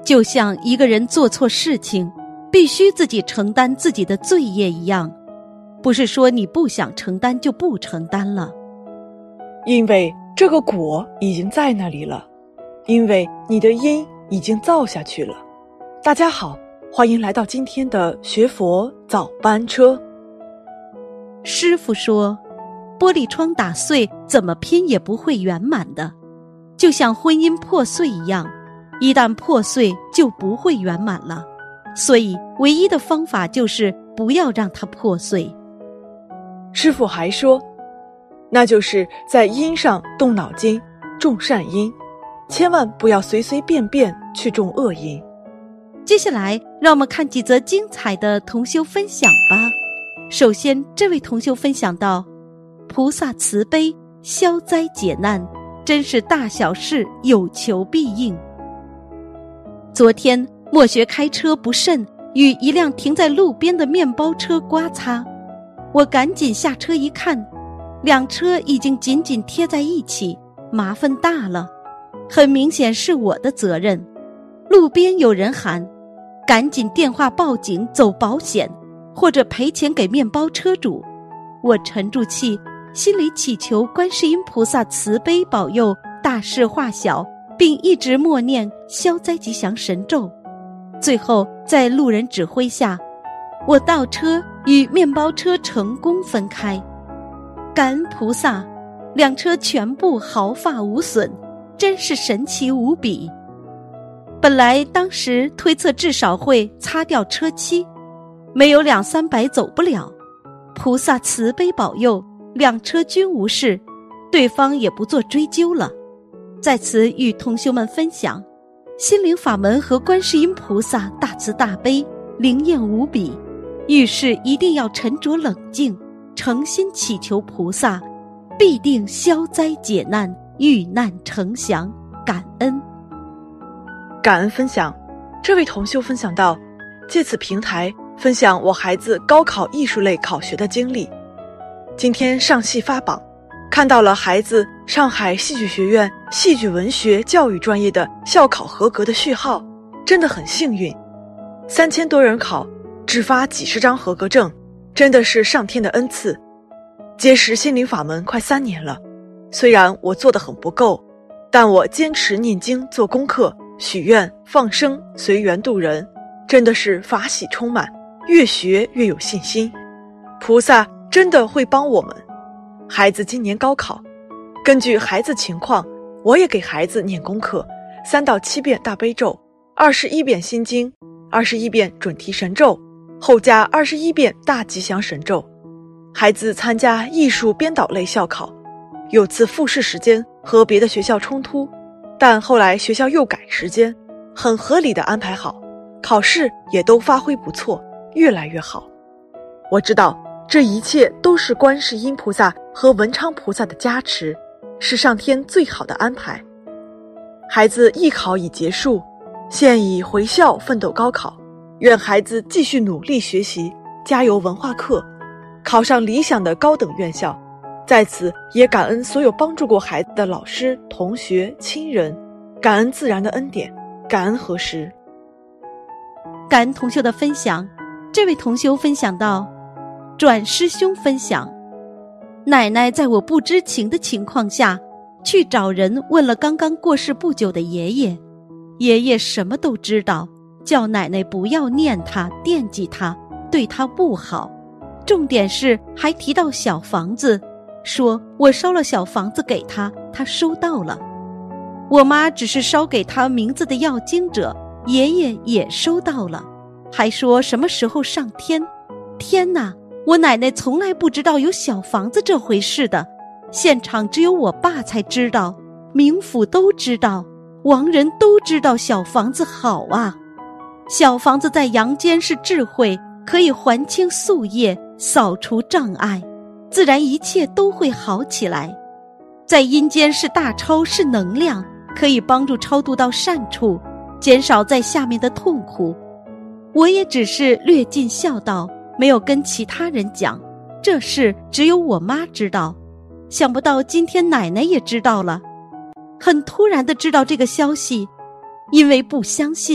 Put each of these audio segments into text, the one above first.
就像一个人做错事情，必须自己承担自己的罪业一样，不是说你不想承担就不承担了。 因为这个果已经在那里了，因为你的因已经造下去了。大家好，欢迎来到今天的学佛早班车。 师父说，玻璃窗打碎怎么拼也不会圆满的，就像婚姻破碎一样，一旦破碎就不会圆满了，所以唯一的方法就是不要让它破碎。 师父还说，那就是在因上动脑筋，种善因，千万不要随随便便去种恶因。 接下来让我们看几则精彩的同修分享吧。首先，这位同修分享到，菩萨慈悲，消灾解难，真是大小事有求必应。昨天莫学开车不慎，与一辆停在路边的面包车刮擦，我赶紧下车一看，两车已经紧紧贴在一起，麻烦大了，很明显是我的责任。路边有人喊，赶紧电话报警走保险，或者赔钱给面包车主。我沉住气，心里祈求观世音菩萨慈悲保佑，大事化小，并一直默念消灾吉祥神咒。最后在路人指挥下，我倒车与面包车成功分开。感恩菩萨，两车全部毫发无损，真是神奇无比。本来当时推测至少会擦掉车漆，没有200-300走不了。菩萨慈悲保佑，两车均无事，对方也不做追究了。在此与同修们分享，心灵法门和观世音菩萨大慈大悲，灵验无比，遇事一定要沉着冷静，诚心祈求菩萨，必定消灾解难，遇难成祥。感恩。 感恩分享，这位同修分享到，借此平台分享我孩子高考艺术类考学的经历。今天上戏发榜，看到了孩子上海戏剧学院戏剧文学教育专业的校考合格的序号，真的很幸运。3000多人考，只发几十张合格证，真的是上天的恩赐。结识心灵法门快3年了，虽然我做得很不够，但我坚持念经做功课，许愿放生随缘度人，真的是法喜充满，越学越有信心。菩萨真的会帮我们。孩子今年高考，根据孩子情况，我也给孩子念功课，3到7遍大悲咒，21遍心经，21遍准提神咒，后加21遍大吉祥神咒。孩子参加艺术编导类校考，有次复试时间和别的学校冲突，但后来学校又改时间，很合理的安排好，考试也都发挥不错，越来越好。我知道这一切都是观世音菩萨和文昌菩萨的加持，是上天最好的安排。孩子艺考已结束，现已回校奋斗高考，愿孩子继续努力学习，加油文化课，考上理想的高等院校。在此也感恩所有帮助过孩子的老师、同学、亲人，感恩自然的恩典，感恩何时。 感恩同修的分享，这位同修分享到，转师兄分享，奶奶在我不知情的情况下，去找人问了刚刚过世不久的爷爷，爷爷什么都知道，叫奶奶不要念他、惦记他，对他不好。重点是还提到小房子，说我烧了小房子给他，他收到了。我妈只是烧给他名字的要经者，爷爷也收到了，还说什么时候上天。天哪，我奶奶从来不知道有小房子这回事的，现场只有我爸才知道，冥府都知道，亡人都知道小房子好啊。小房子在阳间是智慧，可以还清宿业，扫除障碍，自然一切都会好起来。在阴间是大超，是能量，可以帮助超度到善处，减少在下面的痛苦。我也只是略尽孝道，没有跟其他人讲，这事只有我妈知道。想不到今天奶奶也知道了，很突然地知道这个消息，因为不相信，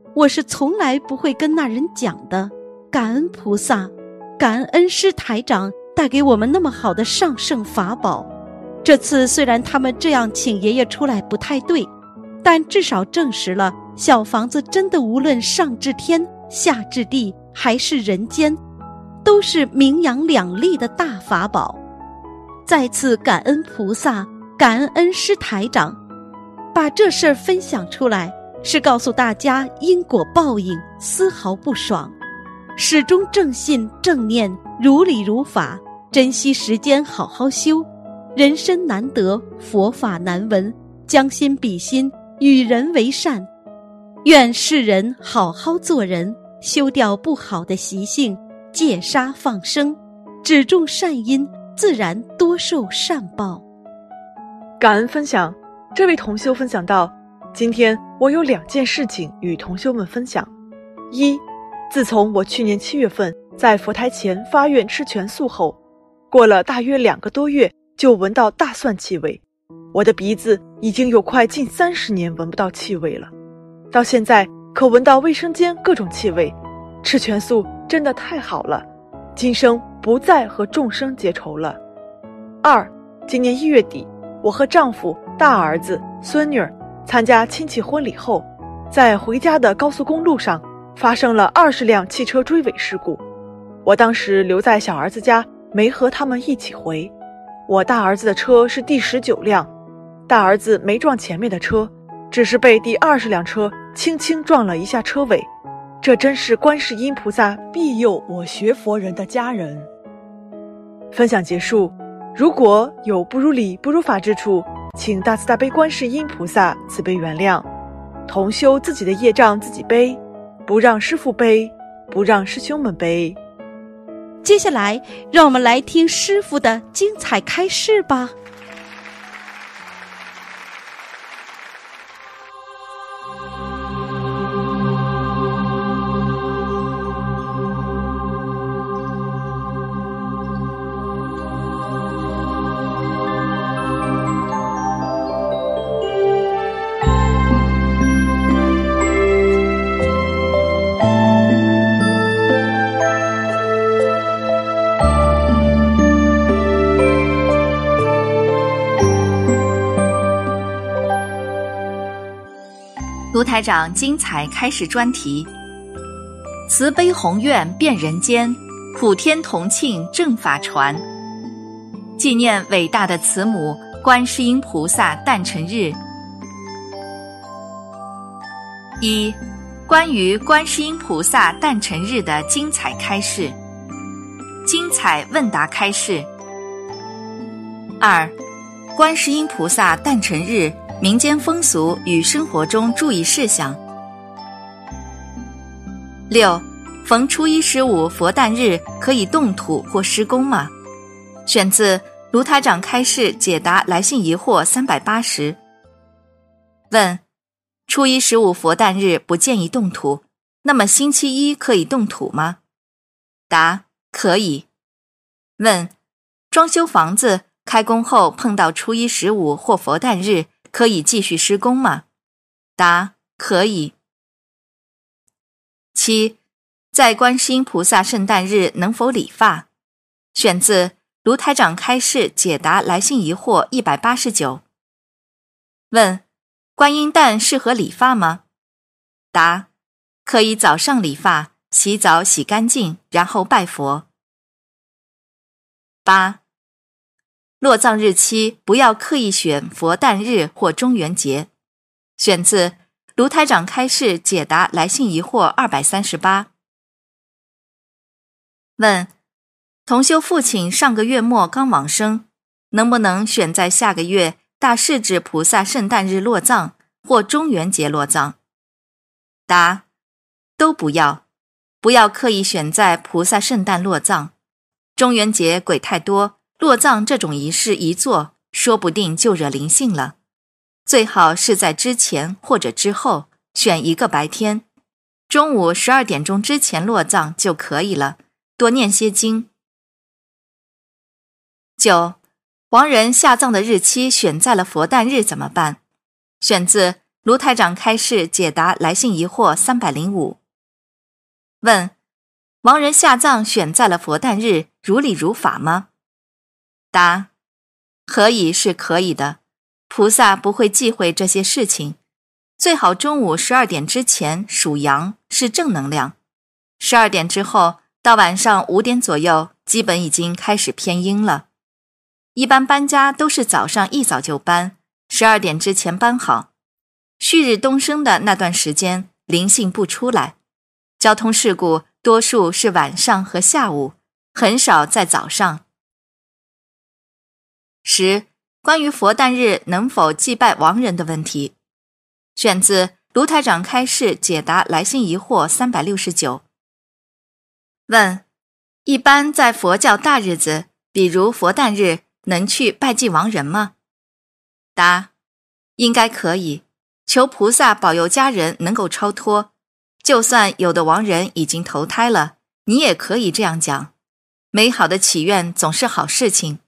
我是从来不会跟那人讲的。感恩菩萨，感恩恩师台长带给我们那么好的上圣法宝。这次虽然他们这样请爷爷出来不太对，但至少证实了小房子真的无论上至天下至地还是人间，都是名扬两利的大法宝。再次感恩菩萨，感恩恩师台长，把这事儿分享出来，是告诉大家因果报应丝毫不爽，始终正信正念，如理如法，珍惜时间好好修。人生难得，佛法难闻，将心比心，与人为善。愿世人好好做人，修掉不好的习性，戒杀放生，只种善因，自然多受善报。 感恩分享，这位同修分享到，今天我有2件事情与同修们分享。一，自从我去年7月份在佛台前发愿吃全素后，过了大约2个多月就闻到大蒜气味，我的鼻子已经有快近30年闻不到气味了，到现在可闻到卫生间各种气味。吃全素真的太好了，今生不再和众生结仇了。二，今年1月底，我和丈夫、大儿子、孙女儿参加亲戚婚礼后，在回家的高速公路上发生了20辆汽车追尾事故。我当时留在小儿子家，没和他们一起回。我大儿子的车是第19辆，大儿子没撞前面的车，只是被第20辆车轻轻撞了一下车尾。这真是观世音菩萨庇佑我学佛人的家人。分享结束，如果有不如理不如法之处，请大慈大悲观世音菩萨慈悲原谅。同修自己的业障自己背，不让师父背，不让师兄们背。 接下来让我们来听师父的精彩开示吧。 卢台长精彩开始专题，慈悲宏愿遍人间，普天同庆正法传。纪念伟大的慈母观世音菩萨诞辰日。一、关于观世音菩萨诞辰日的精彩开示，精彩问答开示。二、观世音菩萨诞辰日民间风俗与生活中注意事项。6. 逢初一十五佛诞日可以动土或施工吗？选自卢台长开示解答来信疑惑380。问：初一十五佛诞日不建议动土，那么星期一可以动土吗？答：可以。问：装修房子开工后碰到初一十五或佛诞日可以继续施工吗？答：可以。7. 在观世音菩萨圣诞日能否理发？选自卢台长开示解答来信疑惑189。问：观音诞适合理发吗？答：可以早上理发，洗澡洗干净，然后拜佛。8. 落葬日期不要刻意选佛诞日或中元节。选自卢台长开示解答来信疑惑238。问：同修父亲上个月末刚往生，能不能选在下个月大势至菩萨圣诞日落葬或中元节落葬？答：都不要，不要刻意选在菩萨圣诞落葬，中元节鬼太多，落葬这种仪式一做，说不定就惹灵性了。最好是在之前或者之后，选一个白天，中午12点钟之前落葬就可以了，多念些经。9. 亡人下葬的日期选在了佛诞日怎么办？选自卢台长开示解答来信疑惑305。问：亡人下葬选在了佛诞日，如理如法吗？答：可以是可以的，菩萨不会忌讳这些事情。最好中午12点之前属阳，是正能量；12点之后到晚上5点左右，基本已经开始偏阴了。一般搬家都是早上一早就搬，12点之前搬好。旭日东升的那段时间，灵性不出来。交通事故多数是晚上和下午，很少在早上。10. 关于佛诞日能否祭拜亡人的问题，选自卢台长开示解答来信疑惑369。问：一般在佛教大日子，比如佛诞日，能去拜祭亡人吗？答：应该可以，求菩萨保佑家人能够超脱。就算有的亡人已经投胎了，你也可以这样讲。美好的祈愿总是好事情。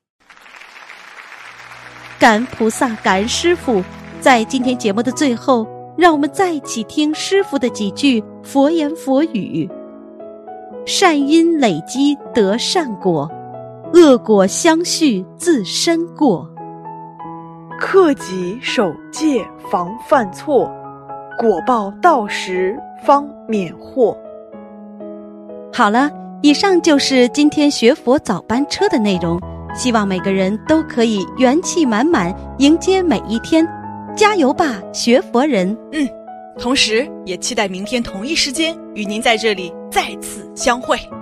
感恩菩萨，感恩师父。在今天节目的最后，让我们再一起听师父的几句佛言佛语：善因累积得善果，恶果相续自身过。 克己守戒防犯错，果报到时方免祸。 好了，以上就是今天学佛早班车的内容，希望每个人都可以元气满满迎接每一天，加油吧，学佛人！ 同时也期待明天同一时间与您在这里再次相会。